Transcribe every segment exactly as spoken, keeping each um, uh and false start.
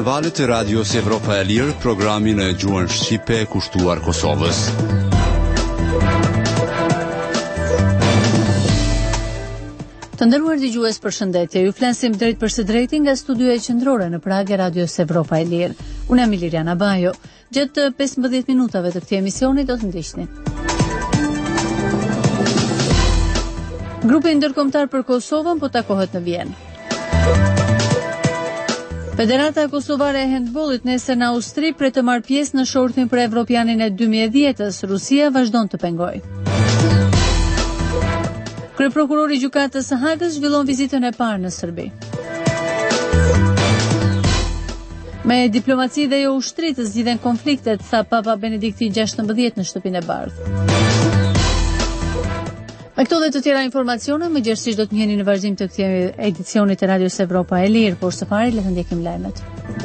valët e Radios Evropa e Lirë, programin e gjuhën shqipe kushtuar Kosovës. Të nderuar dëgjues, përshëndetje. Ju flasim drejt për së drejti nga studioja qendrore në Pragë e Radios Evropa e Lirë. Unë jam Iliriana Bajo. Gjatë pesëmbëdhjetë minutave të këtij emisioni do të ndiqni. Grupi ndërkombëtar për Kosovën po takohet në Vjenë. Federata Kosovare e Handbollit nesër në Austri pret të marrë pjesë në shortin për Evropianin e dy mijë e dhjetës. Rusia vazhdon të pengojë. Kryeprokurori i Gjykatës së Hagës zhvillon vizitën e parë në Serbi. Me diplomaci dhe jo ushtri të zgjidhen konfliktet, tha Papa Benedikti gjashtëmbëdhjetë në Shtëpinë e Bardhë. Me këto dhe të tjera informacione, më gjerësisht do të njiheni në vazhdim të këtij edicioni të Radios Evropa e Lirë, por së pari le të ndjekim lajmet.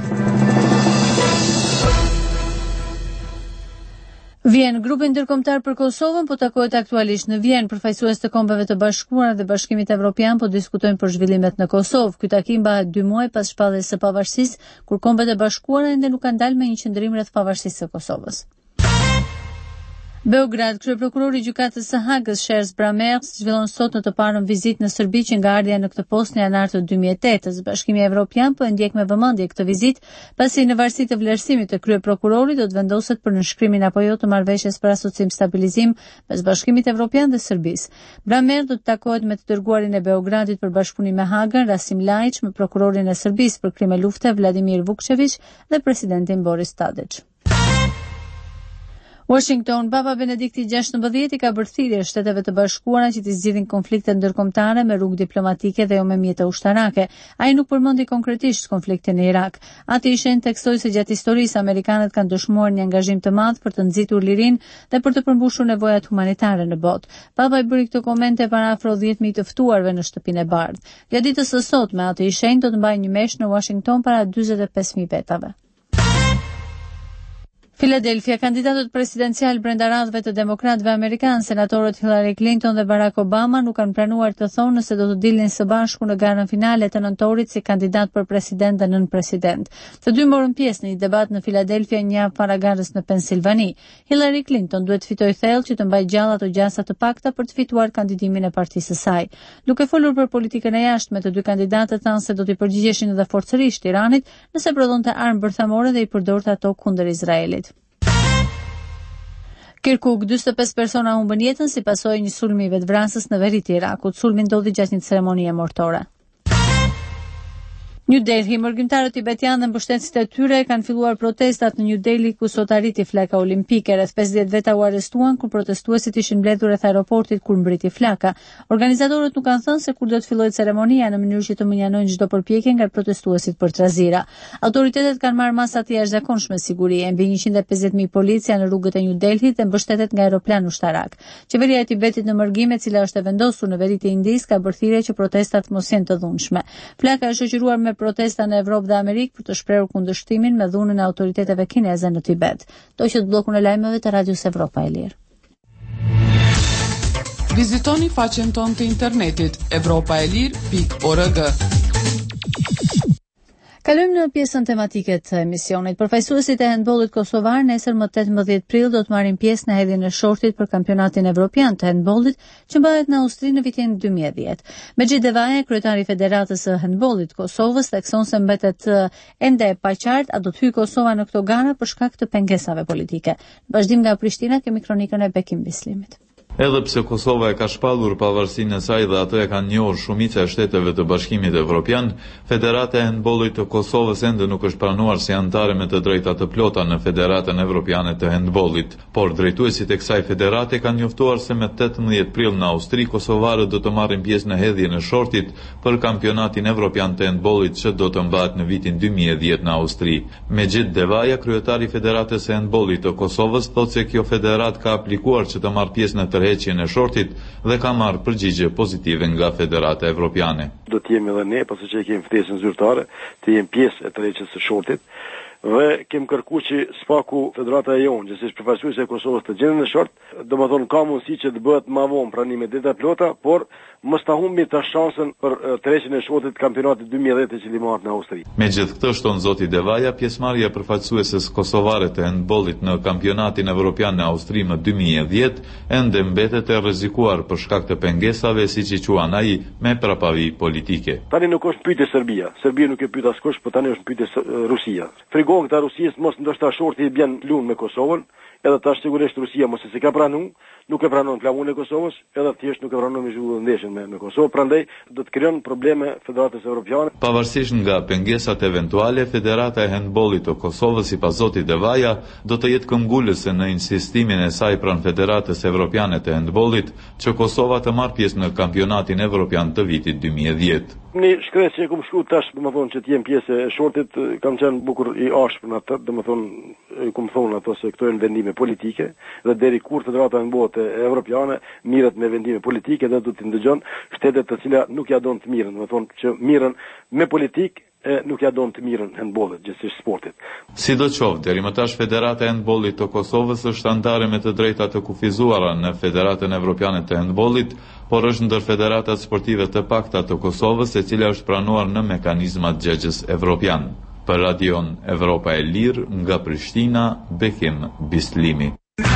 Vjen, grupi ndërkombëtar për Kosovën po takohet aktualisht në Vjenë. Përfaqësues të Kombeve të Bashkuara dhe Bashkimit Evropian po diskutojnë për zhvillimet në Kosovë. Ky takim bëhet dy muaj pas shpalljes së pavarësisë, kur Kombet e Bashkuara ende nuk kanë dalë me një qendrim rreth pavarësisë së Kosovës. Beograd, kryeprokurori i Gjykatës së Hagës Sherz Bramers zhvillon sot në të parën vizitë në Serbi që nga ardhja në këtë postë në janar të dy mijë e tetë. Bashkimi Evropian po e ndjek me vëmendje këtë vizitë, pasi në varësi të vlerësimit të kryeprokurorit do të vendoset për nënshkrimin apo jo të marrëveshjes për asocim stabilizim mes Bashkimit Evropian dhe Serbisë. Bramers do të takohet me të dërguarin e Beogradit për bashkëpunim me Hagën, Rasim Ljajić, me prokurorin e Serbisë për krime lufte Vladimir Vukčević dhe presidentin Boris Tadić. Washington, Papa Benedikti gjashtëmbëdhjetë i ka bërë thirrje Shteteve të Bashkuara që të zgjidhin konfliktet ndërkombëtare me rrugë diplomatike dhe jo me mjete ushtarake. Ai nuk përmendi konkretisht konfliktin në Irak. Atë i shenjtë theksoi se gjatë historisë amerikanët kanë dëshmuar një angazhim të madh për të nxitur lirinë dhe për të përmbushur nevojat humanitare në botë. Papa i bëri këto komente para afro dhjetë mijë të ftuarve në Shtëpinë e Bardhë. Gjatë ditës së sotme, atë i shenjtë do të mbajë një meshë në Washington para dyzet e pesë mijë vetave. Philadelphia, kandidatët presidencial brenda radhëve të demokratëve amerikanë, senatorët Hillary Clinton dhe Barack Obama nuk kanë planuar të thonë nëse do të dilnin së bashku në garën finale të nëntorit si kandidat për president dhe nën president. Të dy morën pjesë në një debat në Philadelphia një javë para garës në Pensilvani. Hillary Clinton duhet të fitojë thellë që të mbajë gjallë ato gjasa të pakta për të fituar kandidimin e partisë së saj. Duke folur për politikën e jashtme, të dy kandidatët thanë se do t'i përgjigjeshin edhe forcërisht Iranit nëse prodhonte armë bërthamore dhe i përdorte ato kundër Izraelit. Kirkuk, dyzet e pesë persona humbën jetën si pasojë një sulmi i vetvrasës në veri të Irakut. Sulmi ndodhi gjatë një ceremonie mortore. New Delhi, mërgjimtarët tibetianë dhe mbështetësit e tyre kanë filluar protestat në New Delhi ku sot arriti flaka olimpike. Rreth pesëdhjetë veta u arrestuan kur protestuesit ishin mbledhur rreth aeroportit kur mbriti flaka. Organizatorët nuk kanë thënë se kur do të fillojë ceremonia në mënyrë që të mënjanojnë çdo përpjekje nga protestuesit për trazira. Autoritetet kanë marrë masa të jashtëzakonshme sigurie, mbi njëqind e pesëdhjetë mijë policia në rrugët e New Delhit dhe mbështetet nga aeroplan ushtarak. Qeveria e Tibetit në mërgjim, e cila është e vendosur në veri të Indisë, ka bërë thirrje që protestat mos jenë të dhunshme. Flaka është shoqëruar me protesta në Evropë dhe Amerikë për të shprehur kundërshtimin me dhunën e autoriteteve kineze në Tibet. Do që të bllokun e lajmeve të Radios Evropa e Lirë. Vizitoni faqen tonë të internetit evropaelir pikë org. Kalojmë në pjesën tematike të emisionit. Përfaqësuesit e handbollit kosovar nesër më tetëmbëdhjetë prill do të marrin pjesë në hedhjen e shortit për kampionatin evropian të handbollit që mbahet në Austri në vitin dy mijë e dhjetë. Mexhit Devaja, kryetari i Federatës së Handbollit Kosovës, thekson se mbetet ende e paqartë a do të hyjë Kosova në këto gara për shkak të pengesave politike. Në vazhdim nga Prishtina kemi kronikën e Bekim Bislimit. Edhe pse Kosova e ka shpallur pavarësinë e saj dhe ato e kanë njohur shumica e shteteve të Bashkimit Evropian, Federata e Handbollit të Kosovës ende nuk është pranuar si anëtare me të drejta të plota në Federatën Evropiane të Handbollit, por drejtuesit e kësaj federate kanë njoftuar se me tetëmbëdhjetë prill në Austri kosovarët do të marrin pjesë në hedhjen e shortit për kampionatin evropian të handbollit që do të mbahet në vitin dy mijë e dhjetë në Austri. Mexhit Devaja, kryetari i Federatës së Handbollit të Kosovës, thotë se kjo federat ka aplikuar që të marrë pjesë në tërheqjen e shortit dhe ka marrë përgjigje pozitive nga Federata Evropiane. Do të jemi edhe ne, pasi që kemi ftesën zyrtare, të jemi pjesë e tërheqjes së shortit dhe kem kërku që spaku Federata e jonë, që si përfaqësuese e Kosovës të gjenden në short, do më thonë ka mundësi që të bëhet ma vonë pranime dita plota, por mos ta humbi të shansën për tërheqjen e shotit kampionatit dy mijë e dhjetë që limaret në Austri. Megjithatë, shton zoti Devaja, pjesëmarrja e përfaqësueses kosovare të handbollit në kampionatin evropian në Austri më dy mijë e dhjetë ende mbetet e rrezikuar për shkak të pengesave, siç i quan ai, me prapavi politike. Tani nuk është pyetje Serbia. Serbia nuk e pyet askush, por tani është pyetje Rusia. Frigon këta Rusisë mos ndoshta shorti i bën lun me Kosovën, edhe tash sigurisht Rusia mos e ka pranuar, nuk e pranon plavurin e Kosovës, edhe thjesht nuk e pranon me zhvillën ndeshjen me, me Kosovë, prandaj do të krijon probleme Federatës Evropiane. Pavarësisht nga pengesat eventuale, Federata e Handbollit të Kosovës, sipas zotit Devaja, do të jetë këmbgulëse në insistimin e saj pranë Federatës Evropiane të Handbollit që Kosova të marrë pjesë në kampionatin evropian të vitit dy mijë e dhjetë. Një shkresë që e kom shku tash, do më thonë që t'jem pjesë e shortit, kam qenë bukur i ashpër në atë, do më thonë, kom thonë ato se këto janë vendime politike, dhe deri kur Federata e Handbollit Evropiane mirët me vendime politike dhe do t'i ndëgjon shtetet të cilat nuk ja don të mirën, do më thonë që mirën me politikë, e nuk ja don të mirën handbollit, gjithsesi sportit. Sidoqoftë, deri më tash Federata e Handbollit të Kosovës është anëtare me të drejta të kufizuara në Federatën Evropiane të Handbollit, por është ndër federatat sportive të pakta të Kosovës, e cila është pranuar në mekanizmat gjegjes evropian. Për Radion Evropa e Lirë, nga Prishtina, Bekim Bislimi.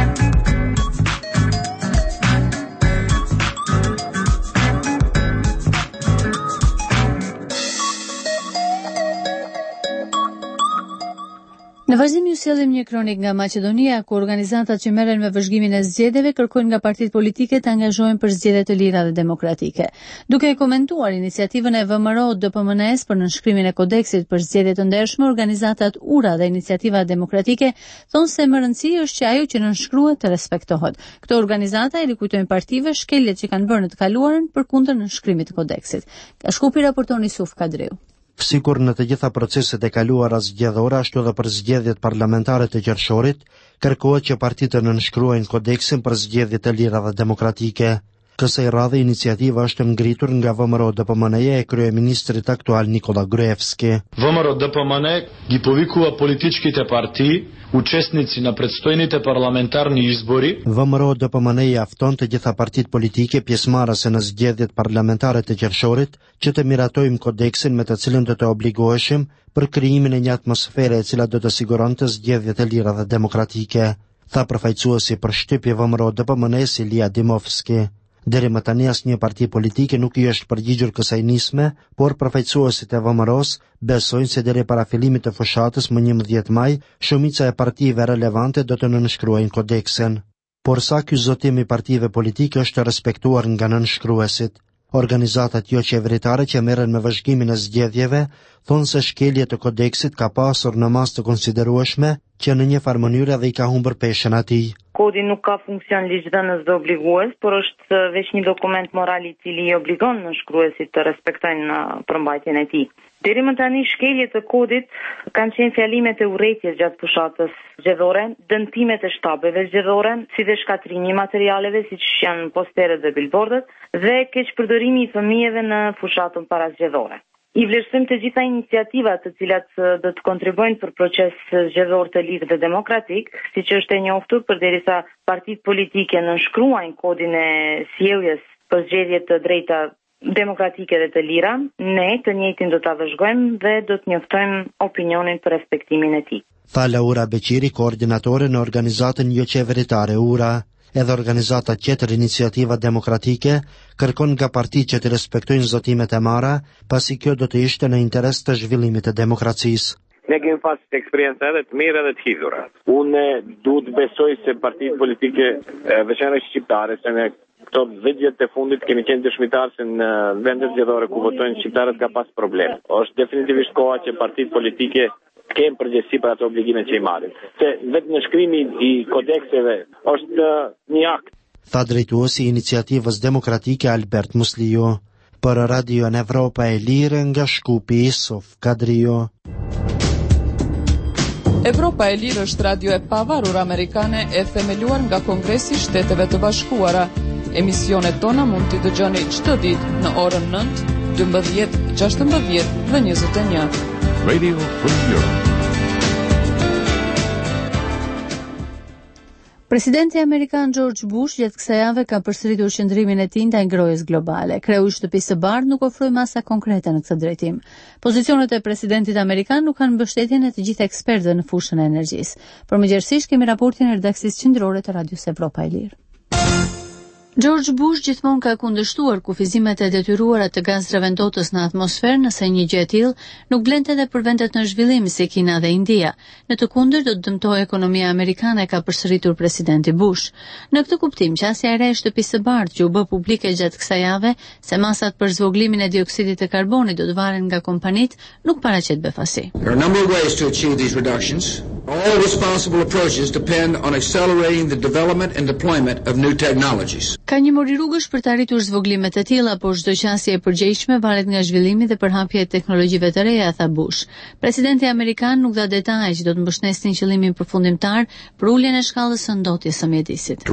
Në vazhdim ju sjellim një kronik nga Maqedonia, ku organizatat që merren me vëzhgimin e zgjedhjeve kërkojnë nga partitë politike të angazhohen për zgjedhje të lira dhe demokratike. Duke e komentuar iniciativën e V M R O D P M N E-s për nënshkrimin e kodeksit për zgjedhje të ndershme, organizatat U R A dhe Iniciativa Demokratike thonë se më rëndësi është që ajo që nënshkruhet të respektohet. Këto organizata i rikujtojnë partive shkeljet që kanë bërë në të kaluarën përkundër nënshkrimit të kodeksit. Ka shkupi raporton Yusuf Kadriu. Sikur në të gjitha proceset e kaluara zgjedhore, ashtu edhe për zgjedhjet parlamentare të qershorit, kërkohet që partitë të nënshkruajnë kodeksin për zgjedhje të lira dhe demokratike. Kësaj radhe iniciativa është ngritur nga V M R O D P M N E e kryeministrit aktual Nikola Gruevski. V M R O D P M N E ги повикува политичките партии, участници на предстојните парламентарни избори. V M R O D P M N E afton të gjitha partitë politike pjesëmarrëse në zgjedhjet parlamentare të qershorit që të miratojmë kodeksin me të cilën do të obligoheshim për krijimin e një atmosfere e cila do të siguronte zgjedhje të lira dhe demokratike, tha përfaqësuesi për shtypje V M R O D P M N E Ilija Dimovski. Deri më tani asnjë parti politike nuk i është përgjigjur kësaj nisme, por përfaqësuesit e V M R O-s besojnë se deri para fillimit të fushatës më njëmbëdhjetë maj, shumica e partive relevante do të nënshkruajnë kodeksin. Por sa ky zotim i partive politike është respektuar nga nënshkruesit. Organizatat jo qeveritare që merren me vëzhgimin e zgjedhjeve thonë se shkelje të kodeksit ka pasur në mas të konsiderueshme që në një farë mënyrë edhe i ka humbur peshën atij. Kodi nuk ka funksion ligjdhënës dhe obligues, por është veç një dokument moral i cili i obligon nënshkruesit të respektojnë përmbajtjen e tij. Deri më tani shkeljet të kodit kanë qenë fjalimet e urrëties gjatë fushatës zgjedhore, dëmtimet e shtabeve zgjedhore, si dhe shkatrimi i materialeve siç janë posteret dhe billboardet, dhe keqpërdorimi i fëmijëve në fushatën parazgjedhore. I vlerësojmë të gjitha iniciativat të cilat do të kontribuojnë për proces zgjedhor të lirë dhe demokratik, siç është e njohur, përderisa partitë politike nënshkruajnë kodin e sjelljes për zgjedhje të drejta demokratike dhe të lira, ne të njëjtin do ta vëzhgojmë dhe do të njoftojmë opinionin për respektimin e tij. Tha Laura Beqiri, koordinatore në organizatën jo qeveritare U R A. Edhe organizata tjetër Iniciativa Demokratike kërkon nga partitë që të respektojnë zotimet e marra, pasi kjo do të ishte në interes të zhvillimit të demokracisë. Ne kemi pasur eksperiencë edhe të mira edhe të hidhura. Unë duhet besoj se partitë politike, veçanërisht shqiptare, se ne këto dhjetë të fundit kemi qenë dëshmitar se në vendet zgjedhore ku votojnë shqiptarët ka pas problem. Është definitivisht koha që partitë politike kemë përgjegjësi për ato obligime që i marrin. Se vetë nënshkrimi i kodekseve është një akt. Tha drejtuesi i Iniciativës Demokratike Albert Musliju. Për Radio Evropa e Lirë nga Shkupi, Yusuf Kadriu. Evropa e Lirë është radio e pavarur amerikane e themeluar nga Kongresi i Shteteve të Bashkuara. Emisionet tona mund t'i dëgjoni çdo ditë në orën nëntë, dymbëdhjetë, gjashtëmbëdhjetë dhe njëzet e një. Radio Free Europe. Presidenti amerikan George Bush gjatë kësaj jave ka përsëritur qëndrimin e tij ndaj ngrohjes globale. Kreu i Shtëpisë së Bardhë nuk ofroi masa konkrete në këtë drejtim. Pozicionet e presidentit amerikan nuk kanë mbështetjen e të gjithë ekspertëve në fushën e energjisë. Përmëgjersisht kemi raportin e redakcisë qendrore të Radios Evropa e Lirë. George Bush gjithmonë ka kundërshtuar kufizimet e detyruara të gazrave ndotës në atmosferë, nëse një gjë e tillë nuk blente edhe për vendet në zhvillim si Kina dhe India. Në të kundërt do të dëmtojë ekonomia amerikane, ka përsëritur presidenti Bush. Në këtë kuptim, qasja e re e Shtëpisë së Bardhë që u bë publike gjatë kësaj jave se masat për zvogëlimin e dioksidit të karbonit do të varen nga kompanitë nuk paraqet befasi. There are a number of ways to achieve these reductions. All responsible approaches depend on accelerating the development and deployment of new technologies. Ka një mori rrugësh për të arritur zvogëlimet e tilla, por çdo qasje e përgjegjshme varet nga zhvillimi dhe përhapja e teknologjive të reja, tha Bush. Presidenti amerikan nuk dha detaje që do të mbështesin qëllimin përfundimtar për uljen e shkallës së ndotjes së mjedisit.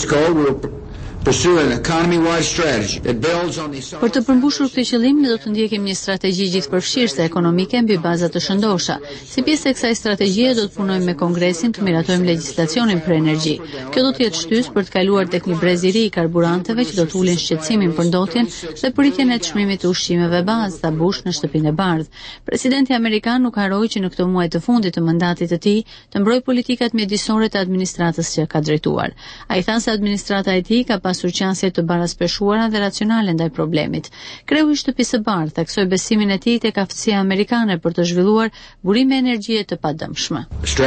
Për të përmbushur këtë qëllim, ne do të ndjekim një strategji gjithëpërfshirëse ekonomike mbi baza të shëndosha. Si pjesë e kësaj strategjie do të punojmë me Kongresin të miratojmë legjislacionin për energji. Kjo do të jetë shtys për të kaluar tek një brez i ri i karburanteve që do të ulin shqetësimin për ndotjen dhe përritjen e çmimit të ushqimeve bazë, tha Bush në Shtëpinë e Bardhë. Presidenti amerikan nuk harroi që në këto muaj të fundit të mandatit të tij të mbrojë politikat mjedisore të administratës që ka drejtuar. Ai tha se administrata e tij ka pasur qasje të baraspeshuara dhe racionale ndaj problemit. Kreu i Shtëpisë së Bardhë theksoi besimin e tij tek aftësia amerikane për të zhvilluar burime energjie të padëmshme.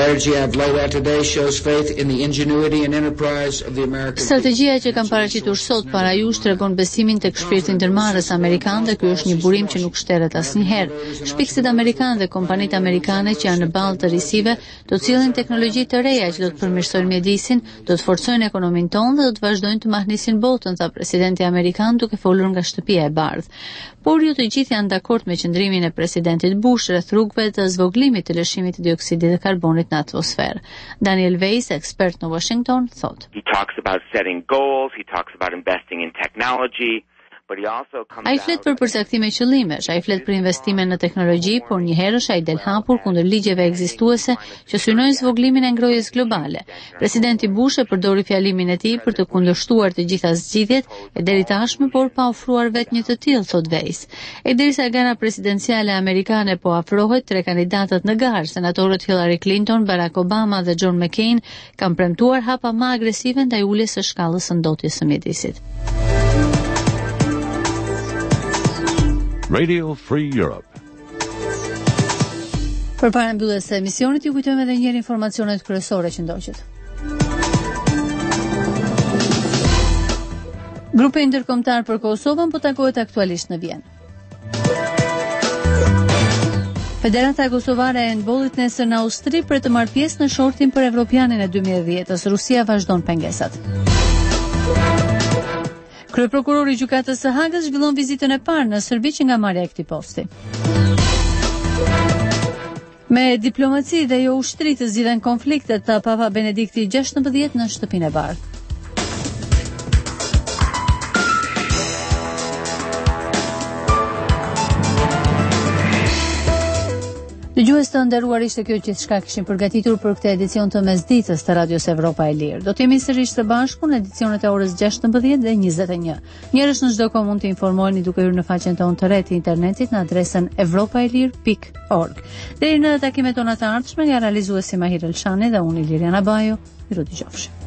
Strategjia që kam paraqitur sot para jush tregon besimin tek shpirti ndërmarrës amerikan dhe ky është një burim që nuk shteret asnjëherë. Shpikësit amerikanë dhe kompanitë amerikane që janë në ballë të risive do të cilin teknologji të reja që do të përmirësojnë mjedisin, do të forcojnë ekonominë tonë dhe do të vazhdojnë të mahnisin botën, tha presidenti amerikan duke folur nga Shtëpia e Bardhë. Por jo të gjithë janë dakord me qëndrimin e presidentit Bush rreth rrugëve të zvogëlimit të lëshimit të dioksidit të karbonit në atmosferë. Daniel Weiss, ekspert në Washington, thotë. He talks about setting goals, he talks about investing in technology. Ai flet për përcaktime qëllimesh, ai flet për investime në teknologji, por njëherësh ai del hapur kundër ligjeve ekzistuese që synojnë zvogëlimin e ngrohjes globale. Presidenti Bush e përdori fjalimin e tij për të kundërshtuar të gjitha zgjidhjet e deri tashme, por pa ofruar vetë një të tillë, thot Weiss. E derisa gara presidenciale amerikane po afrohet, tre kandidatët në garë, senatorët Hillary Clinton, Barack Obama dhe John McCain, kanë premtuar hapa më agresive ndaj uljes së shkallës së ndotjes së mjedisit. Radio Free Europe. Përpara mbylljes së emisionit ju kujtojmë edhe një herë informacionet kryesore që ndoqët. Grupi ndërkombëtar për Kosovën po takohet aktualisht në Vjenë. Federata Kosovare e handbollit nesër në Austri për të marrë pjesë në shortin për Evropianin e dy mijë e dhjetës. Rusia vazhdon pengesat. Kryeprokurori i gjykatës së Hagës zhvillon vizitën e parë në Serbi që nga marrja e këtij posti. Me diplomaci dhe jo ushtri të zgjidhen konfliktet, tha Papa Benedikti gjashtëmbëdhjetë në Shtëpinë e Bardhë. Dëgjues të nderuar, ishte kjo gjithçka kishim përgatitur për këtë edicion të mesditës të Radios Evropa e Lirë. Do të jemi sërish së bashku në edicionet e orës gjashtëmbëdhjetë dhe njëzet e një. Njerësh në çdo kohë mund të informoheni duke hyrë në faqen tonë të re të internetit në adresën evropaelir pikë org. Deri në takimet tona të ardhshme, nga realizuesi Mahir Elshani dhe unë Iliriana Bajo, ju dëgjofsh.